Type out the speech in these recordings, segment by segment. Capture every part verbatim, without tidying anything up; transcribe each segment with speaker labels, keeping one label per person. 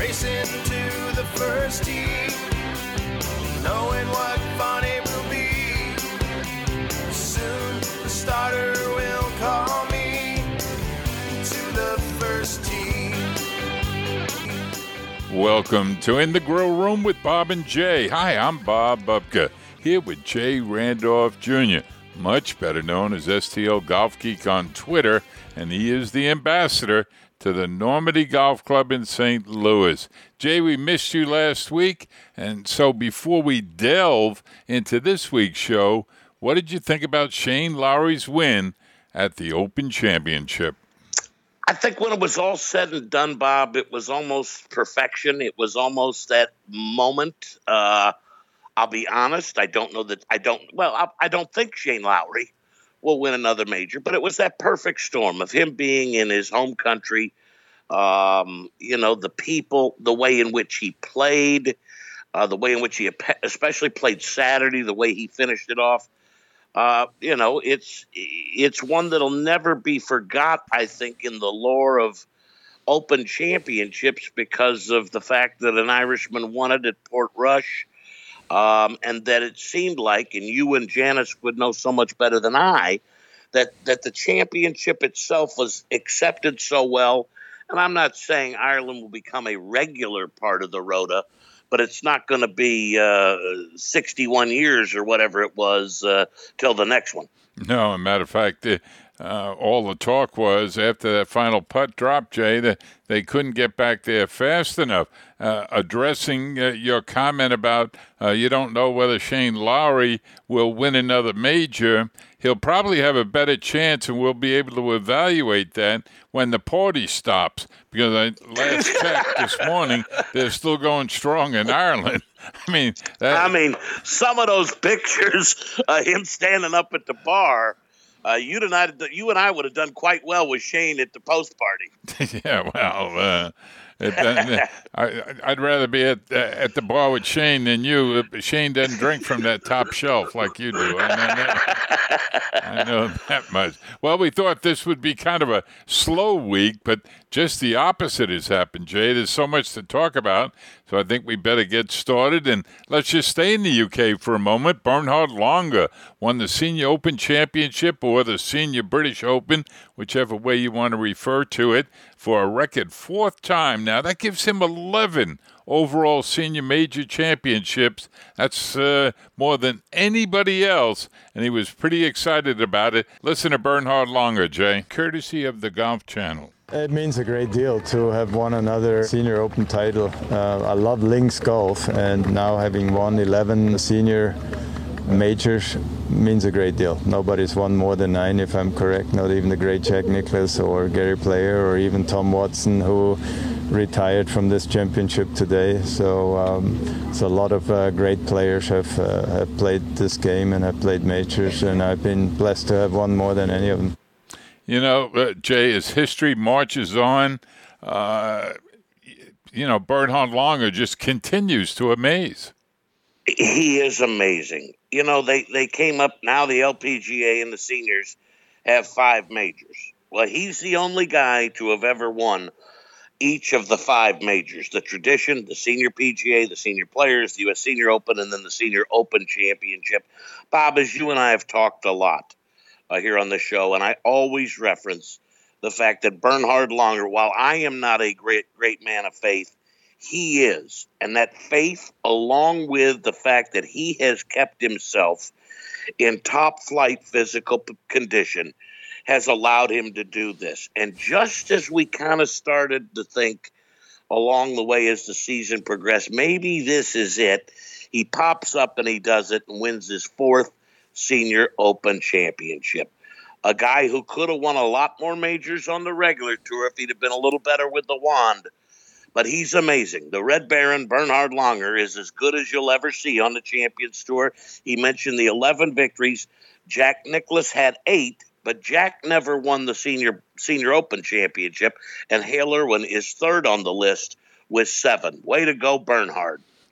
Speaker 1: racing to the first tee, knowing what fun it will be. Soon the starter will call me to the first tee.
Speaker 2: Welcome to In the Grill Room with Bob and Jay. Hi, I'm Bob Bubka, here with Jay Randolph Junior, much better known as S T L Golf Geek on Twitter, and he is the ambassador to the Normandy Golf Club in Saint Louis. Jay, we missed you last week, and so before we delve into this week's show, what did you think about Shane Lowry's win at the Open Championship?
Speaker 3: I think when it was all said and done, Bob, it was almost perfection. It was almost that moment. Uh, I'll be honest. I don't know that I don't. Well, I, I don't think Shane Lowry will win another major, but it was that perfect storm of him being in his home country. Um, you know, the people, the way in which he played, uh, the way in which he especially played Saturday, the way he finished it off. Uh, you know, it's it's one that'll never be forgot, I think, in the lore of Open Championships because of the fact that an Irishman won it at Portrush, um, and that it seemed like, and you and Janice would know so much better than I, that, that the championship itself was accepted so well. And I'm not saying Ireland will become a regular part of the Rota, but it's not going to be uh, sixty-one years or whatever it was uh, till the next one.
Speaker 2: No, as a matter of fact, uh, uh, all the talk was after that final putt drop, Jay, that they couldn't get back there fast enough. Uh, addressing uh, your comment about uh, you don't know whether Shane Lowry will win another major, he'll probably have a better chance, and we'll be able to evaluate that when the party stops. Because I last checked this morning, they're still going strong in Ireland. I mean, that,
Speaker 3: I mean, some of those pictures, uh, him standing up at the bar, uh, you and I, you and I would have done quite well with Shane at the post party.
Speaker 2: Yeah, well, uh, it, uh, I, I'd rather be at uh, at the bar with Shane than you. Shane doesn't drink from that top shelf like you do. I know that, I know that much. Well, we thought this would be kind of a slow week, but just the opposite has happened, Jay. There's so much to talk about, so I think we better get started. And let's just stay in the U K for a moment. Bernhard Langer won the Senior Open Championship, or the Senior British Open, whichever way you want to refer to it, for a record fourth time. Now, that gives him eleven overall senior major championships. That's uh, more than anybody else, and he was pretty excited about it. Listen to Bernhard Langer, Jay, courtesy of the Golf Channel.
Speaker 4: It means a great deal to have won another Senior Open title. Uh, I love links golf, and now having won eleven senior majors means a great deal. Nobody's won more than nine, if I'm correct, not even the great Jack Nicklaus or Gary Player or even Tom Watson, who retired from this championship today. So, um, so a lot of uh, great players have, uh, have played this game and have played majors, and I've been blessed to have won more than any of them.
Speaker 2: You know, uh, Jay, as history marches on, uh, you know, Bernhard Langer just continues to amaze.
Speaker 3: He is amazing. You know, they, they came up, now the L P G A and the seniors have five majors. Well, he's the only guy to have ever won each of the five majors: the tradition, the Senior P G A, the Senior Players, the U S Senior Open, and then the Senior Open Championship. Bob, as you and I have talked a lot uh, here on the show, and I always reference the fact that Bernhard Langer, while I am not a great, great man of faith, he is. And that faith, along with the fact that he has kept himself in top flight physical p- condition, has allowed him to do this. And just as we kind of started to think along the way as the season progressed, maybe this is it, he pops up and he does it and wins his fourth Senior Open Championship. A guy who could have won a lot more majors on the regular tour if he'd have been a little better with the wand. But he's amazing. The Red Baron, Bernhard Langer, is as good as you'll ever see on the Champions Tour. He mentioned the eleven victories. Jack Nicklaus had eight, but Jack never won the Senior Senior Open Championship, and Hale Irwin is third on the list with seven. Way to go, Bernhard.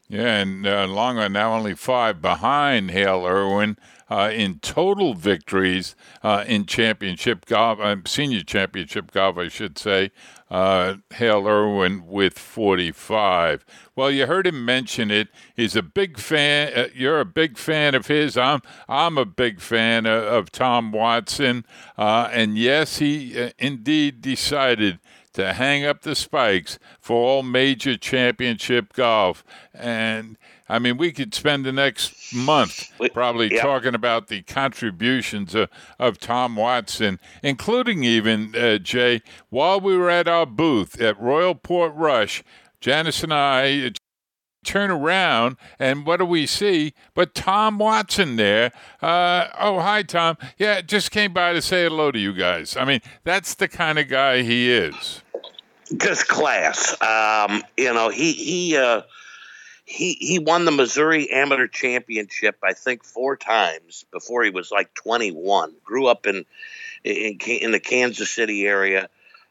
Speaker 2: Yeah, and uh, Longo now only five behind Hale Irwin uh, in total victories uh, in championship golf, uh, senior championship golf, I should say. Uh, Hale Irwin with forty-five. Well, you heard him mention it. He's a big fan. Uh, you're a big fan of his. I'm I'm a big fan of, of Tom Watson. Uh, and yes, he uh, indeed decided to hang up the spikes for all major championship golf. And, I mean, we could spend the next month probably
Speaker 3: yep.
Speaker 2: talking about the contributions of, of Tom Watson, including even, uh, Jay, while we were at our booth at Royal Portrush, Janice and I turn around, and what do we see but Tom Watson there? Uh, oh, hi, Tom. Yeah, just came by to say hello to you guys. I mean, that's the kind of guy he is.
Speaker 3: Just class. Um, you know, he he uh, he he won the Missouri Amateur Championship, I think, four times before he was like twenty-one. Grew up in in, in the Kansas City area,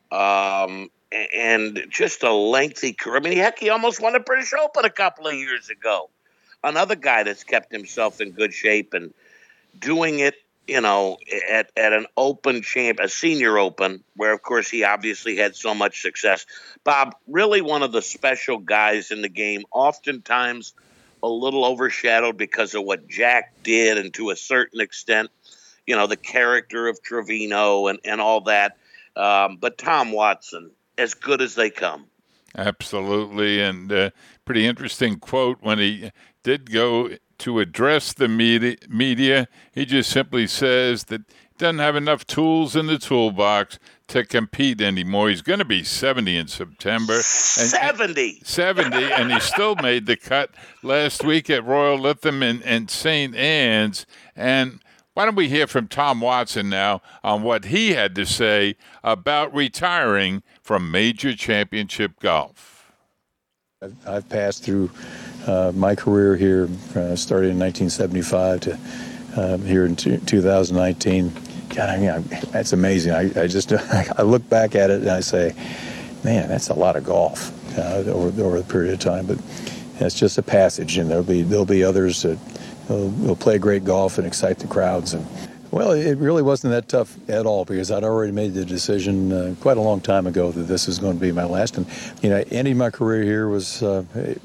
Speaker 3: um, and just a lengthy career. I mean, heck, he almost won the British Open a couple of years ago. Another guy that's kept himself in good shape and doing it, you know, at, at an open champ, a senior open, where, of course, he obviously had so much success. Bob, really one of the special guys in the game, oftentimes a little overshadowed because of what Jack did, and to a certain extent, you know, the character of Trevino and, and all that. Um, but Tom Watson, as good as they come.
Speaker 2: Absolutely. And uh, pretty interesting quote when he did go to address the media, media, he just simply says that he doesn't have enough tools in the toolbox to compete anymore. He's going to be seventy in September. And,
Speaker 3: seventy!
Speaker 2: seventy, and he still made the cut last week at Royal Lytham and, and Saint Anne's. And why don't we hear from Tom Watson now on what he had to say about retiring from major championship golf.
Speaker 5: I've, I've passed through uh, my career here, uh, started in nineteen seventy-five to uh, here in two, two thousand nineteen. God, I mean, I, that's amazing. I, I just I look back at it and I say, man, that's a lot of golf uh, over over the period of time. But it's just a passage, and there'll be there'll be others that will, will play great golf and excite the crowds. And well, it really wasn't that tough at all, because I'd already made the decision uh, quite a long time ago that this was going to be my last. And you know, ending my career here was uh,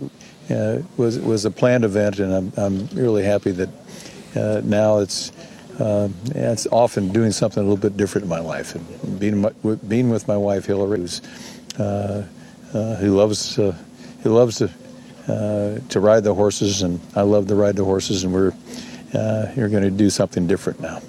Speaker 5: uh, was was a planned event, and I'm I'm really happy that uh, now it's uh, it's often doing something a little bit different in my life, and being my, being with my wife Hillary, who's uh, uh, who loves uh, who loves to uh, to ride the horses, and I love to ride the horses, and we're uh, we're going to do something different now.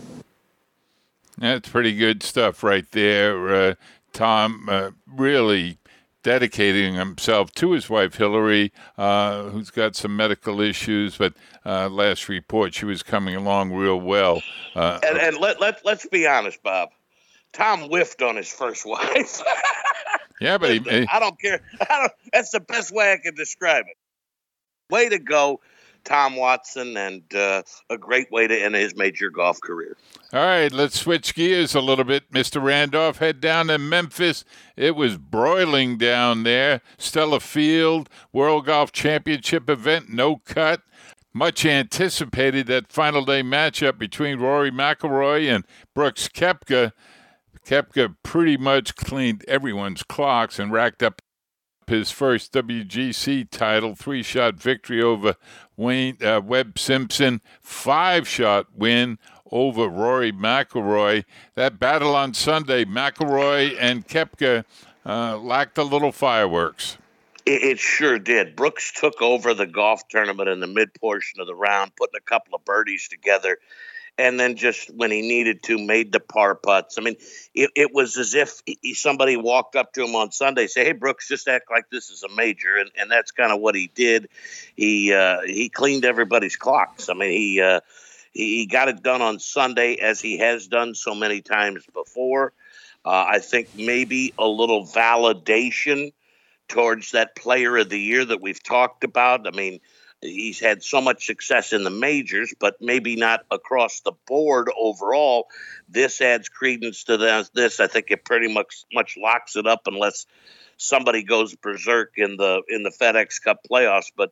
Speaker 2: That's pretty good stuff right there. Uh, Tom uh, really dedicating himself to his wife, Hillary, uh, who's got some medical issues, but uh, last report, she was coming along real well. Uh,
Speaker 3: and and let, let, let's be honest, Bob. Tom whiffed on his first wife.
Speaker 2: Yeah, but he, he,
Speaker 3: I don't care. I don't, that's the best way I can describe it. Way to go, Tom Watson, and uh, a great way to end his major golf career.
Speaker 2: All right, let's switch gears a little bit. Mister Randolph, head down to Memphis. It was broiling down there. Stella Field, World Golf Championship event, no cut. Much anticipated that final day matchup between Rory McIlroy and Brooks Koepka. Koepka pretty much cleaned everyone's clocks and racked up his first W G C title, three-shot victory over Wayne uh, Webb Simpson, five-shot win over Rory McIlroy. That battle on Sunday, McIlroy and Koepka uh, lacked a little fireworks.
Speaker 3: It, it sure did. Brooks took over the golf tournament in the mid-portion of the round, putting a couple of birdies together, and then just when he needed to, made the par putts. I mean, it, it was as if he, somebody walked up to him on Sunday, say, "Hey, Brooks, just act like this is a major," and, and that's kind of what he did. He uh, he cleaned everybody's clocks. I mean, he uh, he got it done on Sunday, as he has done so many times before. Uh, I think maybe a little validation towards that Player of the Year that we've talked about. I mean, he's had so much success in the majors, but maybe not across the board overall. This adds credence to this. I think it pretty much much locks it up unless somebody goes berserk in the in the FedEx Cup playoffs. But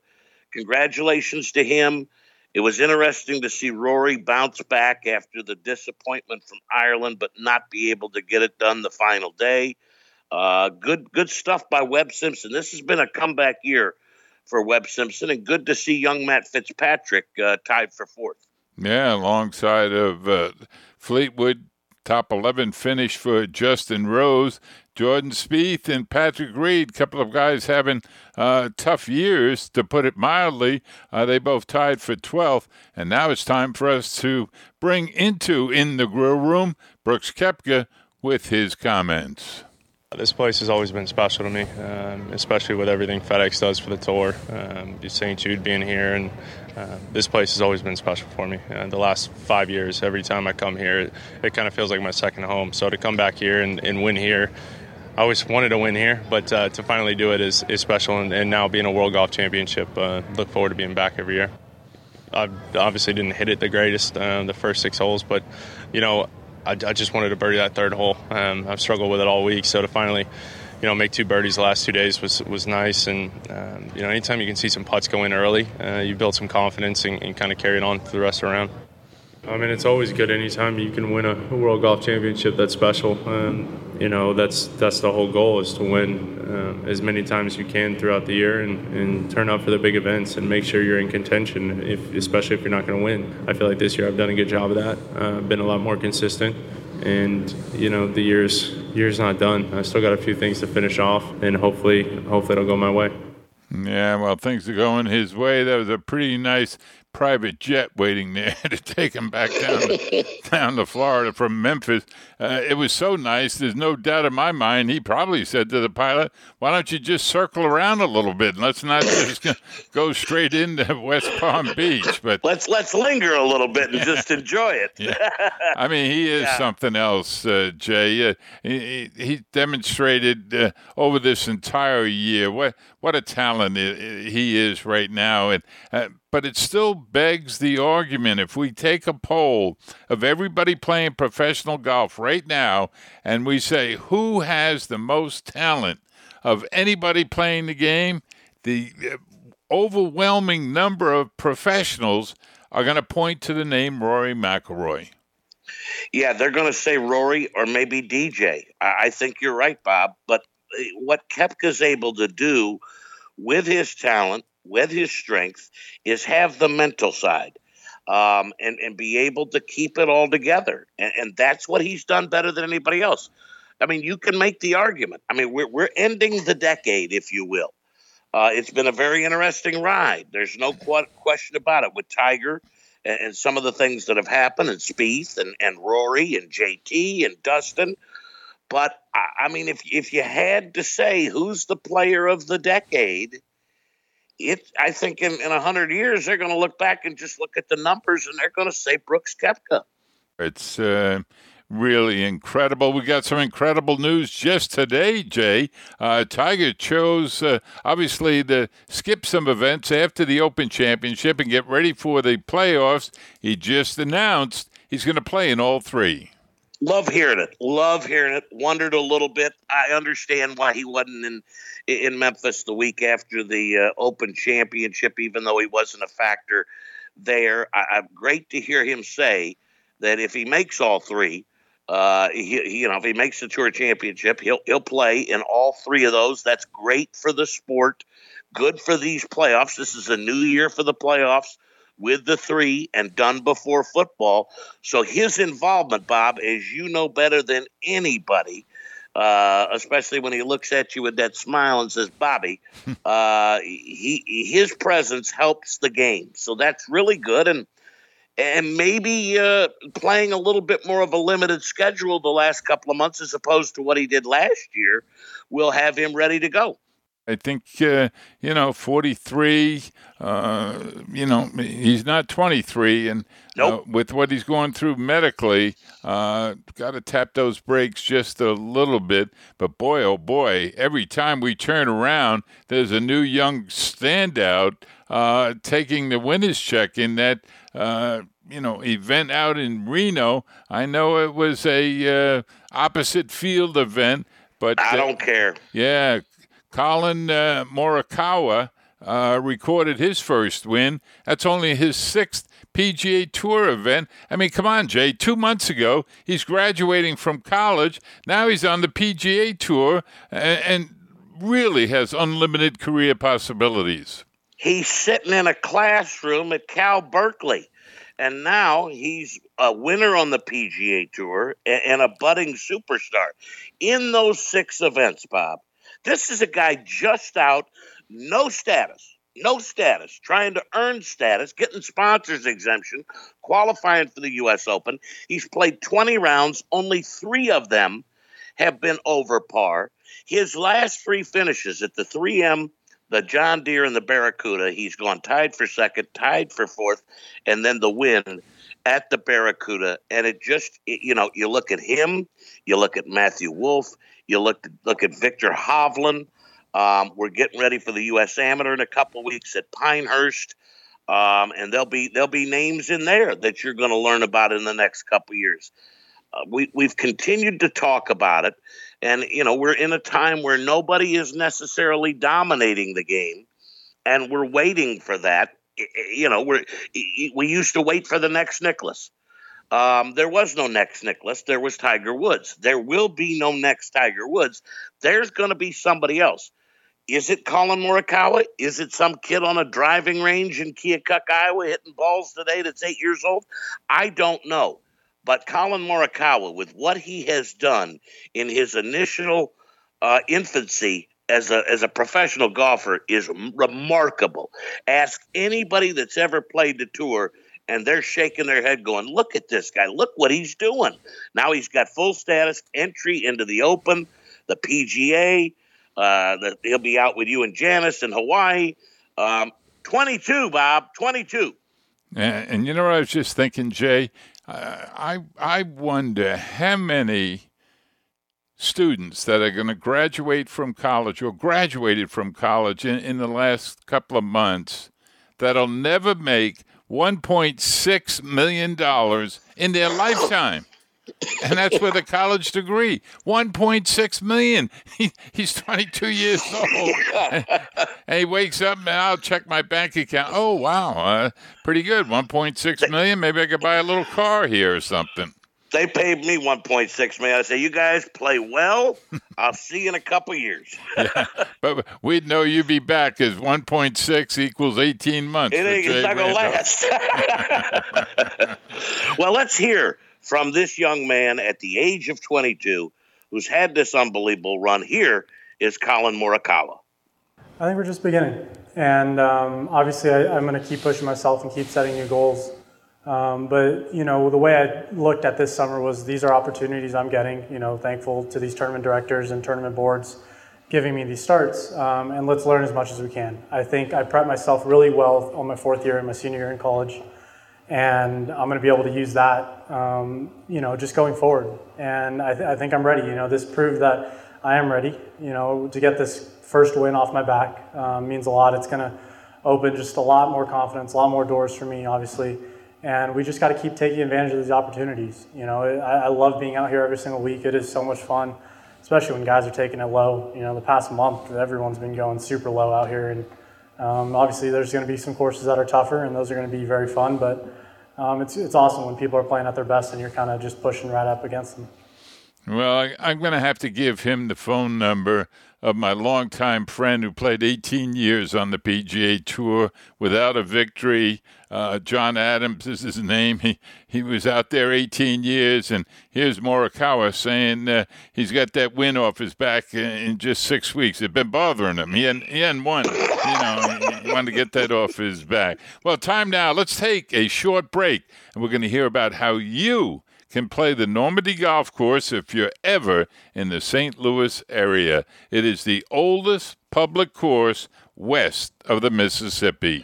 Speaker 3: congratulations to him. It was interesting to see Rory bounce back after the disappointment from Ireland, but not be able to get it done the final day. Uh, good, good stuff by Webb Simpson. This has been a comeback year for Webb Simpson, and good to see young Matt Fitzpatrick uh, tied for fourth.
Speaker 2: Yeah, alongside of uh, Fleetwood, top eleven finish for Justin Rose, Jordan Spieth, and Patrick Reed. A couple of guys having uh, tough years, to put it mildly. Uh, they both tied for twelfth, and now it's time for us to bring into In the Grill Room Brooks Koepka with his comments.
Speaker 6: This place has always been special to me, um, especially with everything FedEx does for the tour. Um, Saint Jude being here, and uh, this place has always been special for me. Uh, the last five years, every time I come here, it, it kind of feels like my second home. So to come back here and, and win here, I always wanted to win here, but uh, to finally do it is, is special. And, and now being a World Golf Championship, uh, look forward to being back every year. I obviously didn't hit it the greatest uh, the first six holes, but, you know, I, I just wanted to birdie that third hole. Um, I've struggled with it all week, so to finally, you know, make two birdies the last two days was was nice. And um, you know, anytime you can see some putts go in early, uh, you build some confidence and, and kind of carry it on for the rest of the round. I mean, it's always good anytime you can win a World Golf Championship that's special. Um, you know, that's that's the whole goal, is to win uh, as many times as you can throughout the year and, and turn up for the big events and make sure you're in contention, if, especially if you're not going to win. I feel like this year I've done a good job of that. Uh, been a lot more consistent. And, you know, the year's, year's not done. I still got a few things to finish off, and hopefully, hopefully it'll go my way.
Speaker 2: Yeah, well, things are going his way. That was a pretty nice private jet waiting there to take him back down to, down to Florida from Memphis. Uh, it was so nice. There's no doubt in my mind he probably said to the pilot, why don't you just circle around a little bit and let's not just go straight into West Palm Beach. But
Speaker 3: let's let's linger a little bit and yeah. just enjoy it.
Speaker 2: Yeah. I mean, he is yeah. something else, uh, Jay. Uh, he, he demonstrated uh, over this entire year what what a talent he is right now. And uh, but it still begs the argument, if we take a poll of everybody playing professional golf right now and we say who has the most talent of anybody playing the game, the overwhelming number of professionals are going to point to the name Rory McIlroy.
Speaker 3: Yeah, they're going to say Rory or maybe D J. I think you're right, Bob. But what Koepka's able to do with his talent, with his strength, is have the mental side um, and, and be able to keep it all together. And, and that's what he's done better than anybody else. I mean, you can make the argument. I mean, we're, we're ending the decade, if you will. Uh, it's been a very interesting ride. There's no qu- question about it, with Tiger and, and some of the things that have happened, and Spieth and, and Rory and J T and Dustin. But, I, I mean, if if you had to say who's the player of the decade, It, I think in, in one hundred years, they're going to look back and just look at the numbers, and they're going to say Brooks Koepka.
Speaker 2: It's uh, really incredible. We got some incredible news just today, Jay. Uh, Tiger chose, uh, obviously, to skip some events after the Open Championship and get ready for the playoffs. He just announced he's going to play in all three.
Speaker 3: Love hearing it. Love hearing it. Wondered a little bit. I understand why he wasn't in in Memphis the week after the uh, Open Championship, even though he wasn't a factor there. I, I'm great to hear him say that if he makes all three, uh, he, he, you know, if he makes the Tour Championship, he'll he'll play in all three of those. That's great for the sport. Good for these playoffs. This is a new year for the playoffs, with the three and done before football. So his involvement, Bob, as you know better than anybody, uh, especially when he looks at you with that smile and says, Bobby, uh, he his presence helps the game. So that's really good. And and maybe uh, playing a little bit more of a limited schedule the last couple of months as opposed to what he did last year will have him ready to go.
Speaker 2: I think, uh, you know, forty-three, uh, you know, he's not twenty-three. And
Speaker 3: nope.
Speaker 2: uh, with what he's going through medically, uh, got to tap those brakes just a little bit. But boy, oh boy, every time we turn around, there's a new young standout uh, taking the winner's check in that, uh, you know, event out in Reno. I know it was a uh, opposite field event, but
Speaker 3: I
Speaker 2: uh,
Speaker 3: don't care.
Speaker 2: Yeah. Colin uh, Morikawa uh, recorded his first win. That's only his sixth P G A Tour event. I mean, come on, Jay. Two months ago, he's graduating from college. Now he's on the P G A Tour and, and really has unlimited career possibilities.
Speaker 3: He's sitting in a classroom at Cal Berkeley, and now he's a winner on the P G A Tour and, and a budding superstar. In those six events, Bob, this is a guy just out, no status. No status, trying to earn status, getting sponsors exemption, qualifying for the U S Open. He's played twenty rounds. Only three of them have been over par. His last three finishes at the three M, the John Deere, and the Barracuda, he's gone tied for second, tied for fourth, and then the win at the Barracuda. And it just, you know, you look at him, you look at Matthew Wolff, you look, look at Victor Hovland. Um, we're getting ready for the U S Amateur in a couple weeks at Pinehurst, um, and there'll be there'll be names in there that you're going to learn about in the next couple years. Uh, we we've continued to talk about it, and you know we're in a time where nobody is necessarily dominating the game, and we're waiting for that. You know, we're we used to wait for the next Nicklaus. Um, there was no next Nicklaus. There was Tiger Woods. There will be no next Tiger Woods. There's going to be somebody else. Is it Colin Morikawa? Is it some kid on a driving range in Keokuk, Iowa, hitting balls today that's eight years old? I don't know. But Colin Morikawa, with what he has done in his initial uh, infancy as a as a professional golfer, is remarkable. Ask anybody that's ever played the tour, and they're shaking their head going, look at this guy. Look what he's doing. Now he's got full status entry into the Open, the P G A. Uh, the, he'll be out with you and Janice in Hawaii. Um, twenty-two, Bob, twenty-two.
Speaker 2: And, and you know what I was just thinking, Jay? Uh, I I wonder how many students that are going to graduate from college or graduated from college in, in the last couple of months that'll never make one point six million dollars in their lifetime. And that's with a college degree. one point six million dollars. He, he's twenty-two years old. And he wakes up and I'll check my bank account. Oh, wow. Uh, pretty good. one point six million dollars. Maybe I could buy a little car here or something.
Speaker 3: They paid me one point six million dollars. I say, you guys play well. I'll see you in a couple years.
Speaker 2: Yeah, but we'd know you'd be back because one point six equals eighteen months.
Speaker 3: It ain't, it's not going to last. Well, let's hear from this young man at the age of twenty-two who's had this unbelievable run. Here is Colin Morikawa.
Speaker 7: I think we're just beginning. And um, obviously I, I'm going to keep pushing myself and keep setting new goals. Um, but, you know, the way I looked at this summer was these are opportunities I'm getting, you know, thankful to these tournament directors and tournament boards giving me these starts. Um, and let's learn as much as we can. I think I prepped myself really well on my fourth year and my senior year in college. And I'm going to be able to use that, um, you know, just going forward. And I, th- I think I'm ready. You know, this proved that I am ready. You know, to get this first win off my back um, means a lot. It's going to open just a lot more confidence, a lot more doors for me, obviously. And we just got to keep taking advantage of these opportunities. You know, I, I love being out here every single week. It is so much fun, especially when guys are taking it low. You know, the past month, everyone's been going super low out here. And um, obviously there's going to be some courses that are tougher, and those are going to be very fun. But um, it's it's awesome when people are playing at their best and you're kind of just pushing right up against them.
Speaker 2: Well, I, I'm going to have to give him the phone number of my longtime friend who played eighteen years on the P G A Tour without a victory. Uh, John Adams is his name. He he was out there eighteen years, and here's Morikawa saying uh, he's got that win off his back in, in just six weeks. It's been bothering him. He hadn't, he hadn't won. You know, he, he wanted to get that off his back. Well, time now. Let's take a short break, and we're going to hear about how you can play the Normandy Golf Course if you're ever in the Saint Louis area. It is the oldest public course west of the Mississippi.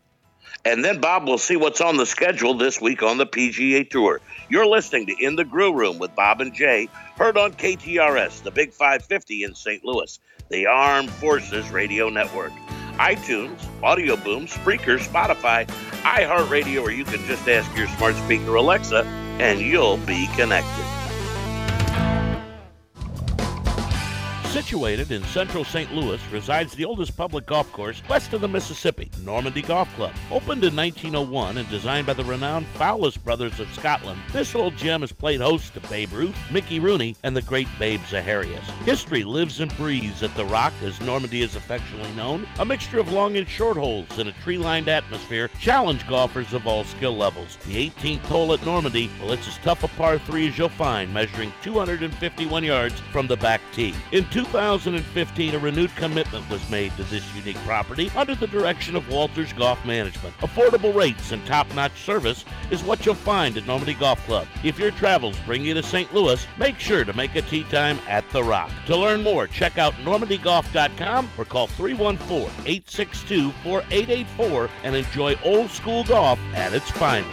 Speaker 3: And then, Bob, we'll see what's on the schedule this week on the P G A Tour. You're listening to In the Grill Room with Bob and Jay, heard on K T R S, the Big five fifty in Saint Louis, the Armed Forces Radio Network, iTunes, Audio Boom, Spreaker, Spotify, iHeartRadio, or you can just ask your smart speaker Alexa, and you'll be connected.
Speaker 8: Situated in central Saint Louis resides the oldest public golf course west of the Mississippi, Normandy Golf Club. Opened in nineteen oh one and designed by the renowned Fowlis brothers of Scotland, this old gem has played host to Babe Ruth, Mickey Rooney, and the great Babe Zaharias. History lives and breathes at The Rock, as Normandy is affectionately known. A mixture of long and short holes in a tree-lined atmosphere challenge golfers of all skill levels. The eighteenth hole at Normandy, well, it's as tough a par three as you'll find, measuring two hundred fifty-one yards from the back tee. In two thousand fifteen, a renewed commitment was made to this unique property under the direction of Walters Golf Management. Affordable rates and top-notch service is what you'll find at Normandy Golf Club. If your travels bring you to Saint Louis, make sure to make a tee time at The Rock. To learn more, check out normandy golf dot com or call three one four, eight six two, four eight eight four and enjoy old school golf at its finest.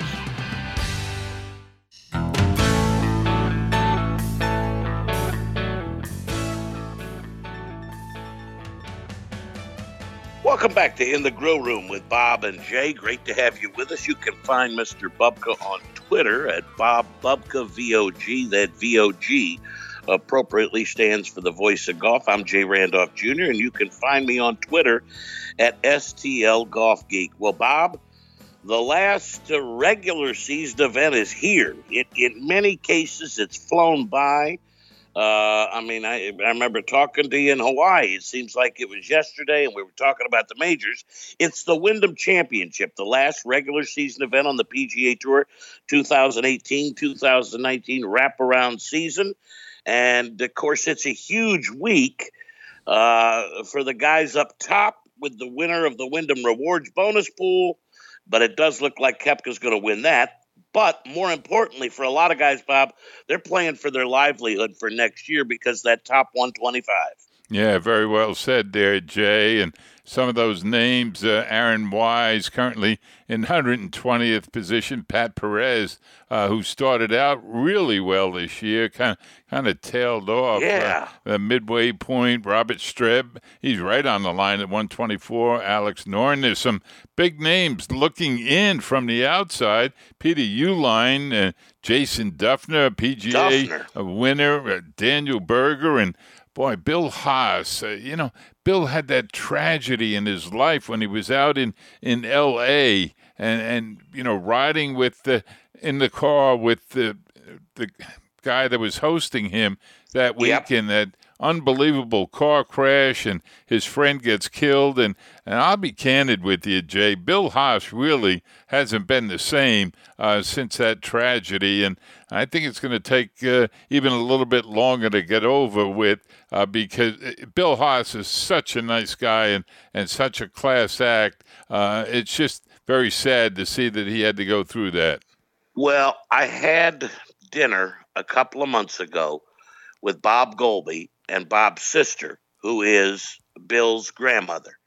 Speaker 3: Welcome back to In the Grill Room with Bob and Jay. Great to have you with us. You can find Mister Bubka on Twitter at Bob Bubka V O G. That V O G appropriately stands for the voice of golf. I'm Jay Randolph Junior, and you can find me on Twitter at S T L Golf Geek. Well, Bob, the last uh, regular season event is here. It, in many cases, it's flown by. Uh, I mean, I, I remember talking to you in Hawaii. It seems like it was yesterday, and we were talking about the majors. It's the Wyndham Championship, the last regular season event on the P G A Tour, twenty eighteen twenty nineteen wraparound season. And, of course, it's a huge week uh, for the guys up top with the winner of the Wyndham Rewards bonus pool. But it does look like Koepka's going to win that. But more importantly, for a lot of guys, Bob, they're playing for their livelihood for next year because that top one twenty-five.
Speaker 2: Yeah, very well said there, Jay. And some of those names, uh, Aaron Wise, currently in one hundred twentieth position. Pat Perez, uh, who started out really well this year, kind of kind of tailed off.
Speaker 3: Yeah.
Speaker 2: Uh, the midway point, Robert Streb, he's right on the line at one twenty-four. Alex Noren, there's some big names looking in from the outside. Peter Uihlein, uh, Jason Dufner, P G A
Speaker 3: Dufner.
Speaker 2: A winner, uh, Daniel Berger, and boy, Bill Haas. Uh, you know, Bill had that tragedy in his life when he was out in, in L A and, and, you know, riding with the, in the car with the the guy that was hosting him that week
Speaker 3: Yep.
Speaker 2: in that unbelievable car crash, and his friend gets killed. And, and I'll be candid with you, Jay, Bill Haas really hasn't been the same uh, since that tragedy. And I think it's going to take uh, even a little bit longer to get over with uh, because Bill Haas is such a nice guy and, and such a class act. Uh, it's just very sad to see that he had to go through that.
Speaker 3: Well, I had dinner a couple of months ago with Bob Golby and Bob's sister, who is Bill's grandmother.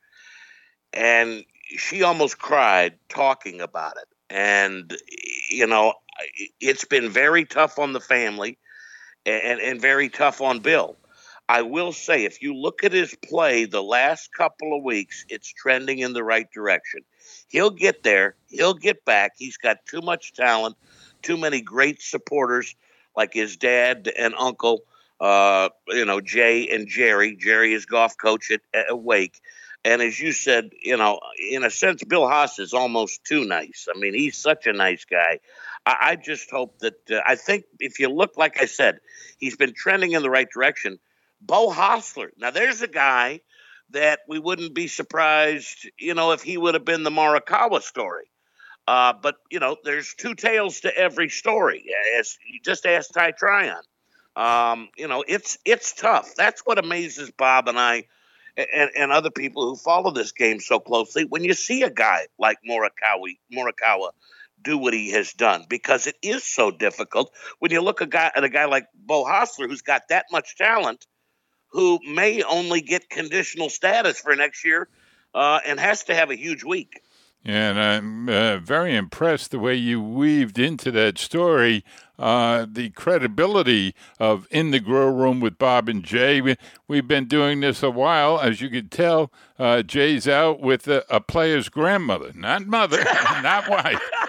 Speaker 3: And she almost cried talking about it. And, you know, it's been very tough on the family and, and very tough on Bill. I will say, if you look at his play the last couple of weeks, it's trending in the right direction. He'll get there. He'll get back. He's got too much talent, too many great supporters like his dad and uncle, uh, you know, Jay and Jerry. Jerry is golf coach at, at Wake. And as you said, you know, in a sense, Bill Haas is almost too nice. I mean, he's such a nice guy. I, I just hope that uh, I think if you look, like I said, he's been trending in the right direction. Beau Hossler. Now, there's a guy that we wouldn't be surprised, you know, if he would have been the Morikawa story. Uh, but, you know, there's two tales to every story. As you just ask Ty Tryon. Um, you know, it's it's tough. That's what amazes Bob and I and, and other people who follow this game so closely when you see a guy like Morikawa, Morikawa do what he has done, because it is so difficult when you look a guy, at a guy like Beau Hossler, who's got that much talent, who may only get conditional status for next year uh, and has to have a huge week.
Speaker 2: Yeah, and I'm uh, very impressed the way you weaved into that story uh, the credibility of In the Grill Room with Bob and Jay. We, we've been doing this a while. As you can tell, uh, Jay's out with a, a player's grandmother, not mother, not wife,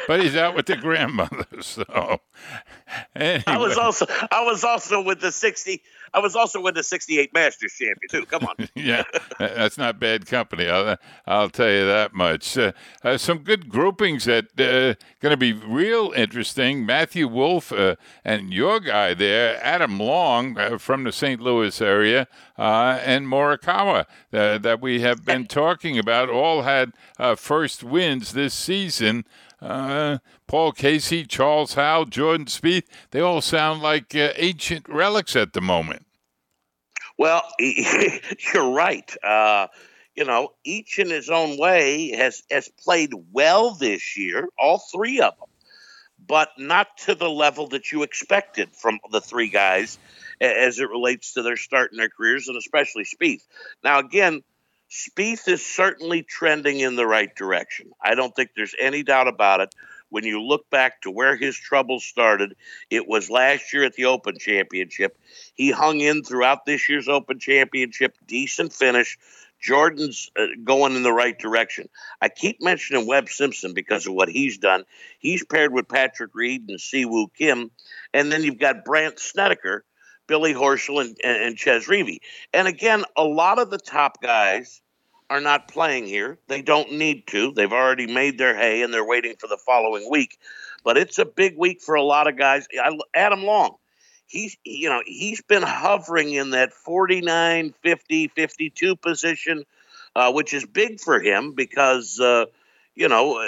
Speaker 2: but he's out with the grandmother. So anyway.
Speaker 3: I was also I was also with the sixty. I was also with the sixty-eight Masters champion too. Come on.
Speaker 2: Yeah, that's not bad company. I'll, I'll tell you that much. Uh, uh, some good groupings that uh, going to be real interesting. Matthew Wolff uh, and your guy there, Adam Long uh, from the Saint Louis area, uh, and Morikawa uh, that we have been talking about, all had uh, first wins this season. Uh, Paul Casey, Charles Howell, Jordan Spieth, they all sound like uh, ancient relics at the moment.
Speaker 3: Well, you're right. Uh, you know, each in his own way has, has played well this year, all three of them, but not to the level that you expected from the three guys as it relates to their start in their careers, and especially Spieth. Now, again, Spieth is certainly trending in the right direction. I don't think there's any doubt about it. When you look back to where his troubles started, it was last year at the Open Championship. He hung in throughout this year's Open Championship, decent finish. Jordan's uh, going in the right direction. I keep mentioning Webb Simpson because of what he's done. He's paired with Patrick Reed and Siwoo Kim, and then you've got Brandt Snedeker, Billy Horschel, and, and, and Ches Reavie. And again, a lot of the top guys are not playing here. They don't need to. They've already made their hay, and they're waiting for the following week. But it's a big week for a lot of guys. I, Adam Long, he's you know he's been hovering in that forty-nine, fifty, fifty-two position, uh, which is big for him because uh, you know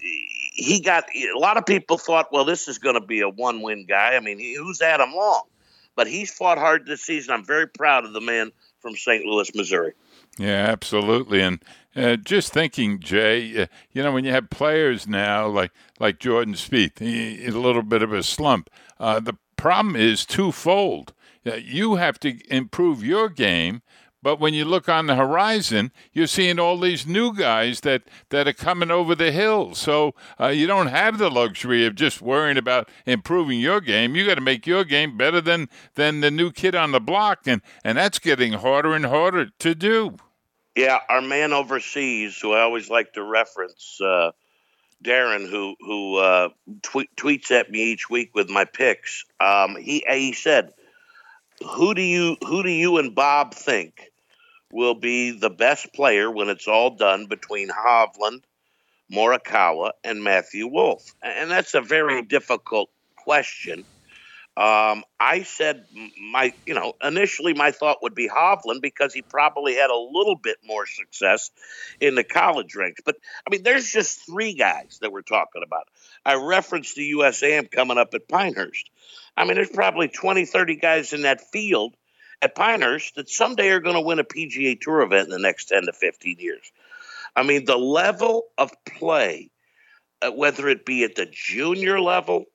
Speaker 3: he got a lot of people thought, well, this is going to be a one-win guy. I mean, he, who's Adam Long? But he's fought hard this season. I'm very proud of the man from Saint Louis, Missouri.
Speaker 2: Yeah, absolutely. And uh, just thinking, Jay, uh, you know, when you have players now like like Jordan Spieth, he, he's a little bit of a slump. Uh, the problem is twofold. Uh, you have to improve your game, but when you look on the horizon, you're seeing all these new guys that, that are coming over the hill. So uh, you don't have the luxury of just worrying about improving your game. You got to make your game better than than the new kid on the block, and, and that's getting harder and harder to do.
Speaker 3: Yeah, our man overseas, who I always like to reference, uh, Darren, who who uh, tweet, tweets at me each week with my picks. Um, he he said, "Who do you who do you and Bob think will be the best player when it's all done between Hovland, Morikawa, and Matthew Wolff?" And that's a very difficult question. Um, I said my, you know, initially my thought would be Hovland because he probably had a little bit more success in the college ranks. But, I mean, there's just three guys that we're talking about. I referenced the U S A M coming up at Pinehurst. I mean, there's probably twenty, thirty guys in that field at Pinehurst that someday are going to win a P G A Tour event in the next ten to fifteen years. I mean, the level of play, uh, whether it be at the junior level,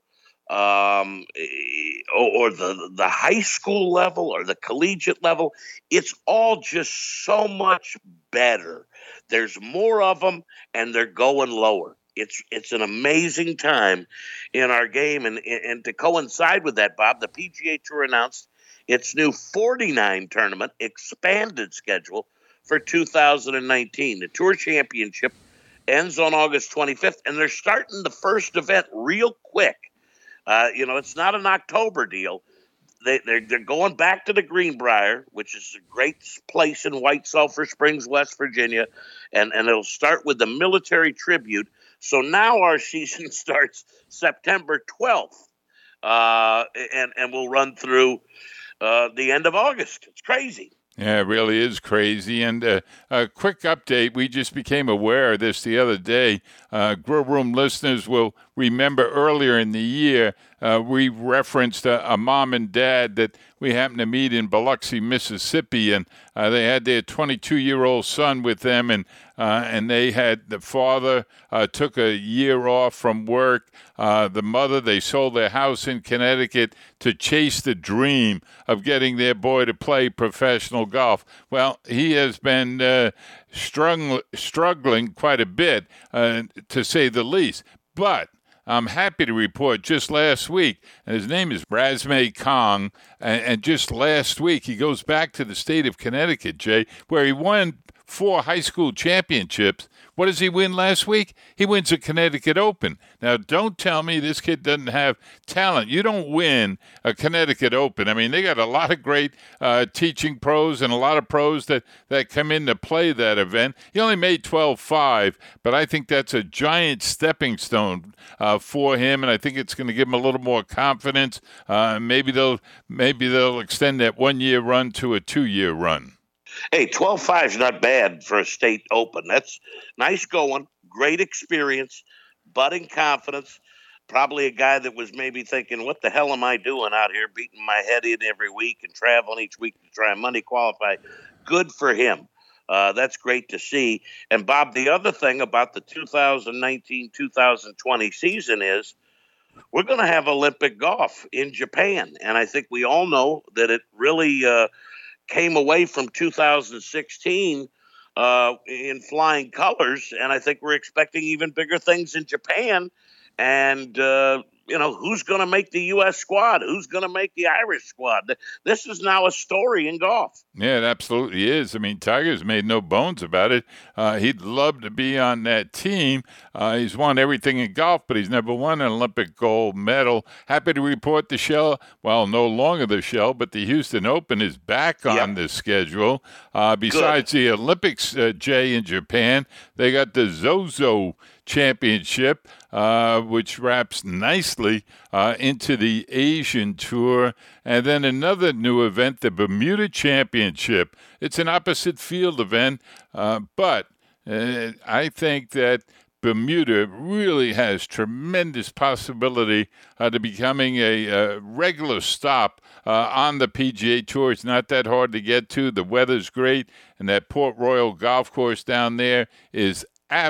Speaker 3: um, or, or the the high school level or the collegiate level, it's all just so much better. There's more of them, and they're going lower. It's it's an amazing time in our game, and and to coincide with that, Bob, the P G A Tour announced its new forty-nine tournament expanded schedule for two thousand nineteen. The Tour Championship ends on August twenty-fifth, and they're starting the first event real quick. Uh, you know, it's not an October deal. They, they're, they're going back to the Greenbrier, which is a great place in White Sulphur Springs, West Virginia, and, and it'll start with the military tribute. So now our season starts September twelfth, uh, and, and we'll run through uh, the end of August. It's crazy.
Speaker 2: Yeah, it really is crazy. And uh, a quick update, we just became aware of this the other day. Uh, Grill Room listeners will remember earlier in the year, uh, we referenced a, a mom and dad that we happened to meet in Biloxi, Mississippi, and uh, they had their twenty-two-year-old son with them, and uh, and they had the father uh, took a year off from work. Uh, the mother, they sold their house in Connecticut to chase the dream of getting their boy to play professional golf. Well, he has been uh, strung, struggling quite a bit, uh, to say the least. But I'm happy to report just last week, and his name is Razmay Kong, and, and just last week he goes back to the state of Connecticut, Jay, where he won four high school championships. What does he win last week? He wins a Connecticut Open. Now, don't tell me this kid doesn't have talent. You don't win a Connecticut Open. I mean, they got a lot of great uh, teaching pros and a lot of pros that, that come in to play that event. He only made twelve five, but I think that's a giant stepping stone uh, for him, and I think it's going to give him a little more confidence. Uh, maybe they'll maybe they'll extend that one-year run to a two-year run.
Speaker 3: Hey, twelve five is not bad for a state open. That's nice going, great experience, budding confidence. Probably a guy that was maybe thinking, what the hell am I doing out here beating my head in every week and traveling each week to try and money qualify? Good for him. Uh, that's great to see. And, Bob, the other thing about the two thousand nineteen two thousand twenty season is we're going to have Olympic golf in Japan. And I think we all know that it really uh, came away from two thousand sixteen uh, in flying colors. And I think we're expecting even bigger things in Japan. And, uh, you know, who's going to make the U S squad? Who's going to make the Irish squad? This is now a story in golf.
Speaker 2: Yeah, it absolutely is. I mean, Tiger's made no bones about it. Uh, he'd love to be on that team. Uh, he's won everything in golf, but he's never won an Olympic gold medal. Happy to report the Shell, well, no longer the Shell, but the Houston Open is back on yep. the schedule. Uh, besides Good. the Olympics, uh, Jay, in Japan, they got the Zozo Championship, uh, which wraps nicely uh, into the Asian Tour. And then another new event, the Bermuda Championship. It's an opposite field event, uh, but uh, I think that Bermuda really has tremendous possibility uh, to becoming a, a regular stop uh, on the P G A Tour. It's not that hard to get to. The weather's great, and that Port Royal golf course down there is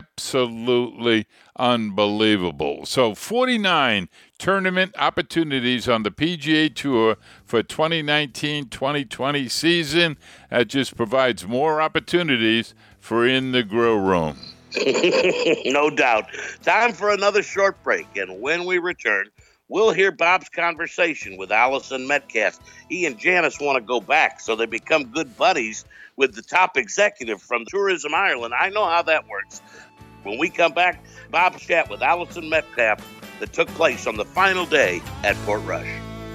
Speaker 2: absolutely unbelievable. So forty-nine tournament opportunities on the P G A Tour for twenty nineteen twenty twenty season. That just provides more opportunities for In the Grill Room.
Speaker 3: No doubt. Time for another short break, and when we return, we'll hear Bob's conversation with Alison Metcalf. He and Janice want to go back, so they become good buddies with the top executive from Tourism Ireland. I know how that works. When we come back, Bob's chat with Alison Metcalf that took place on the final day at Portrush.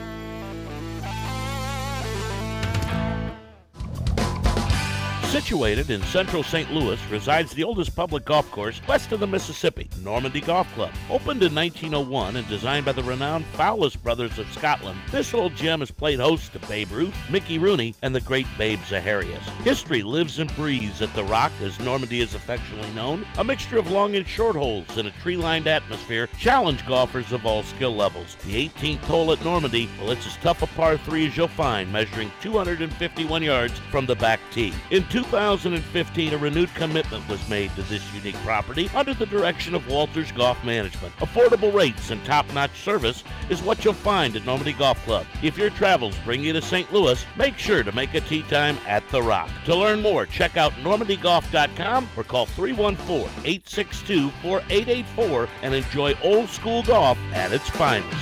Speaker 8: Situated in central Saint Louis resides the oldest public golf course west of the Mississippi, Normandy Golf Club. Opened in nineteen oh one and designed by the renowned Fowlis brothers of Scotland, this old gem has played host to Babe Ruth, Mickey Rooney, and the great Babe Zaharias. History lives and breathes at The Rock, as Normandy is affectionately known. A mixture of long and short holes in a tree-lined atmosphere challenge golfers of all skill levels. The eighteenth hole at Normandy, well, it's as tough a par three as you'll find, measuring two hundred fifty-one yards from the back tee. In two thousand fifteen, a renewed commitment was made to this unique property under the direction of Walters Golf Management. Affordable rates and top-notch service is what you'll find at Normandy Golf Club. If your travels bring you to Saint Louis, make sure to make a tee time at The Rock. To learn more, check out normandy golf dot com or call three one four, eight six two, four eight eight four and enjoy old school golf at its finest.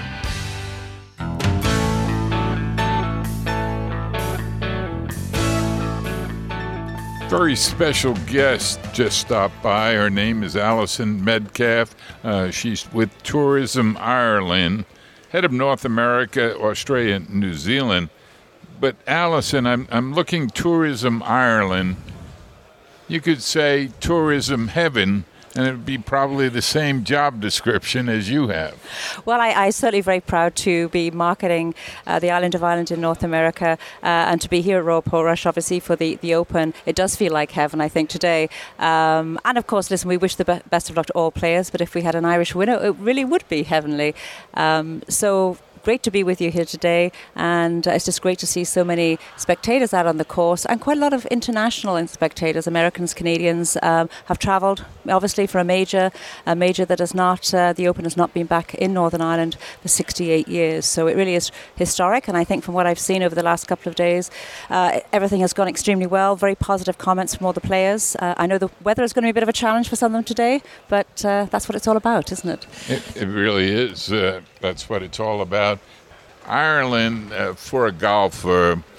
Speaker 2: Very special guest just stopped by. Her name is Alison Metcalf. Uh, she's with Tourism Ireland, head of North America, Australia, and New Zealand. But Alison, I'm I'm looking Tourism Ireland. You could say tourism heaven, and it would be probably the same job description as you have.
Speaker 9: Well, I, I'm certainly very proud to be marketing uh, the island of Ireland in North America uh, and to be here at Royal Portrush, obviously, for the, the Open. It does feel like heaven, I think, today. Um, and, of course, listen, we wish the be- best of luck to all players, but if we had an Irish winner, it really would be heavenly. Um, so... Great to be with you here today, and uh, it's just great to see so many spectators out on the course, and quite a lot of international spectators, Americans, Canadians, um, have travelled, obviously, for a major, a major that has not, uh, the Open has not been back in Northern Ireland for sixty-eight years. So it really is historic, and I think from what I've seen over the last couple of days, uh, everything has gone extremely well. Very positive comments from all the players. Uh, I know the weather is going to be a bit of a challenge for some of them today, but uh, that's what it's all about, isn't it?
Speaker 2: It, it really is. Uh, that's what it's all about. Ireland, uh, for a golfer,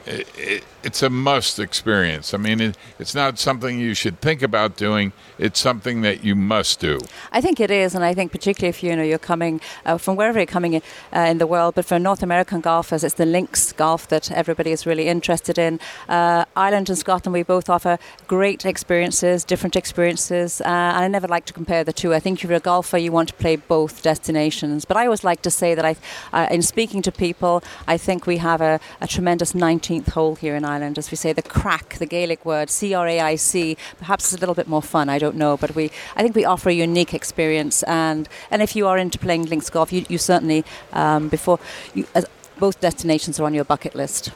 Speaker 2: it, it, it's a must experience. I mean, it, it's not something you should think about doing. It's something that you must do.
Speaker 9: I think it is, and I think particularly if you know you're coming uh, from wherever you're coming in, uh, in the world, but for North American golfers, it's the links golf that everybody is really interested in. Uh, Ireland and Scotland, we both offer great experiences, different experiences, uh, and I never like to compare the two. I think if you're a golfer, you want to play both destinations. But I always like to say that I, uh, in speaking to people, I think we have a, a tremendous nineteenth hole here in Ireland, as we say, the crack, the Gaelic word, C R A I C. Perhaps it's a little bit more fun, I don't know, but we, I think we offer a unique experience. And, and if you are into playing links golf, you, you certainly, um, before, you, uh, both destinations are on your bucket list.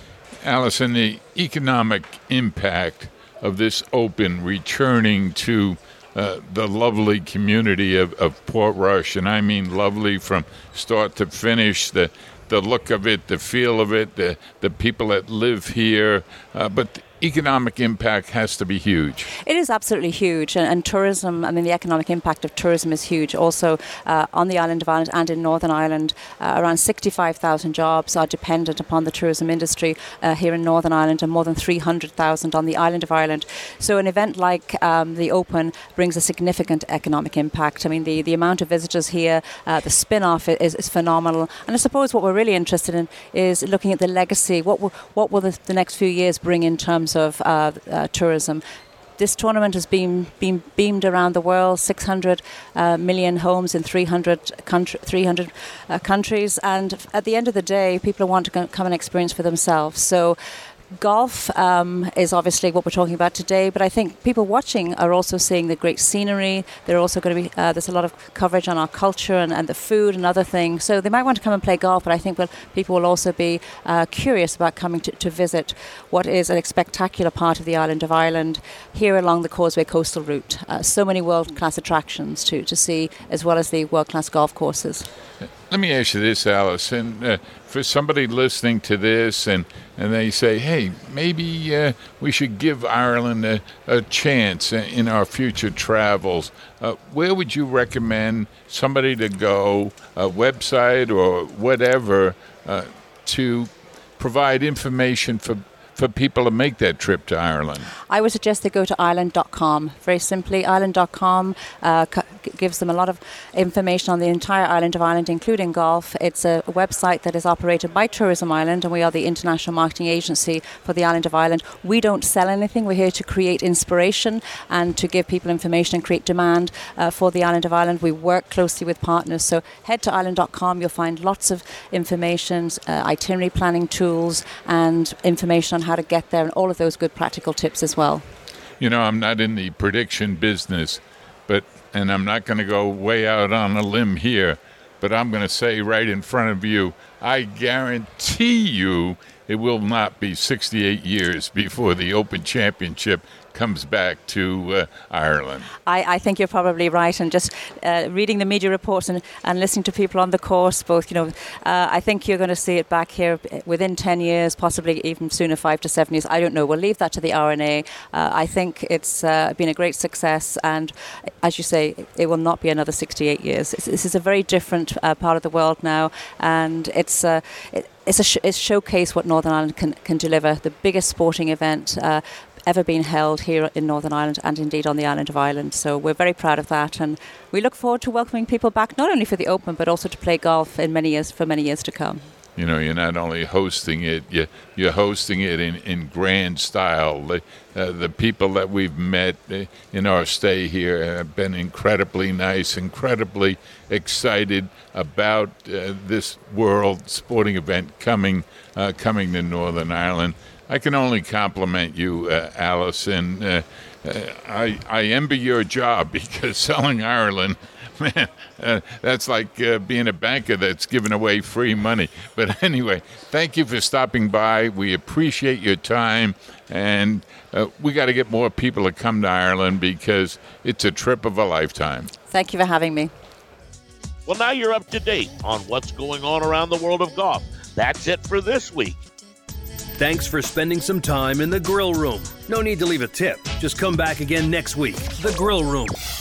Speaker 2: Alison, the economic impact of this Open returning to uh, the lovely community of, of Portrush, and I mean lovely from start to finish, the the look of it, the feel of it, the, the people that live here, uh, but the economic impact has to be huge.
Speaker 9: It is absolutely huge, and, and tourism, I mean the economic impact of tourism is huge. Also uh, on the island of Ireland and in Northern Ireland, uh, around sixty-five thousand jobs are dependent upon the tourism industry uh, here in Northern Ireland, and more than three hundred thousand on the island of Ireland. So an event like um, the Open brings a significant economic impact. I mean the, the amount of visitors here, uh, the spin-off is, is phenomenal, and I suppose what we're really interested in is looking at the legacy. What will, what will the, the next few years bring in terms of uh, uh, tourism? This tournament has been, been beamed around the world, six hundred uh, million homes in three hundred, country, three hundred uh, countries, and at the end of the day, people want to come and experience for themselves. So golf um, is obviously what we're talking about today, but I think people watching are also seeing the great scenery. They're also going to be, uh, there's a lot of coverage on our culture and, and the food and other things. So they might want to come and play golf, but I think well, people will also be uh, curious about coming to, to visit what is a spectacular part of the island of Ireland here along the Causeway Coastal Route. Uh, so many world-class attractions to, to see, as well as the world-class golf courses.
Speaker 2: Let me ask you this, Alison. Uh, for somebody listening to this and, and they say, hey, maybe uh, we should give Ireland a, a chance in our future travels, uh, where would you recommend somebody to go, a website or whatever, uh, to provide information for for people to make that trip to Ireland?
Speaker 9: I would suggest they go to ireland dot com. Very simply, ireland dot com uh, c- gives them a lot of information on the entire island of Ireland, including golf. It's a website that is operated by Tourism Ireland, and we are the international marketing agency for the island of Ireland. We don't sell anything. We're here to create inspiration and to give people information and create demand uh, for the island of Ireland. We work closely with partners. So head to ireland dot com. You'll find lots of information, uh, itinerary planning tools, and information on how to get there, and all of those good practical tips as well.
Speaker 2: You know, I'm not in the prediction business, but and I'm not going to go way out on a limb here, but I'm going to say right in front of you, I guarantee you it will not be sixty-eight years before the Open Championship comes back to uh, Ireland.
Speaker 9: I, I think you're probably right, and just uh, reading the media reports and, and listening to people on the course, both, you know, uh, I think you're going to see it back here within ten years, possibly even sooner, five to seven years. I don't know. We'll leave that to the R N A. Uh, I think it's uh, been a great success, and as you say, it will not be another sixty-eight years. It's, this is a very different uh, part of the world now, and it's uh, it, it's a sh- it's showcase what Northern Ireland can can deliver. The biggest sporting event Uh, ever been held here in Northern Ireland and indeed on the island of Ireland. So we're very proud of that, and we look forward to welcoming people back not only for the Open but also to play golf in many years for many years to come.
Speaker 2: You know, you're not only hosting it, you're, you're hosting it in, in grand style. The, uh, the people that we've met in our stay here have been incredibly nice, incredibly excited about uh, this world sporting event coming uh, coming to Northern Ireland. I can only compliment you, uh, Alison. Uh, uh, I, I envy your job, because selling Ireland, man, uh, that's like uh, being a banker that's giving away free money. But anyway, thank you for stopping by. We appreciate your time, and uh, we got to get more people to come to Ireland, because it's a trip of a lifetime.
Speaker 9: Thank you for having me.
Speaker 8: Well, now you're up to date on what's going on around the world of golf. That's it for this week.
Speaker 10: Thanks for spending some time in the Grill Room. No need to leave a tip. Just come back again next week. The Grill Room.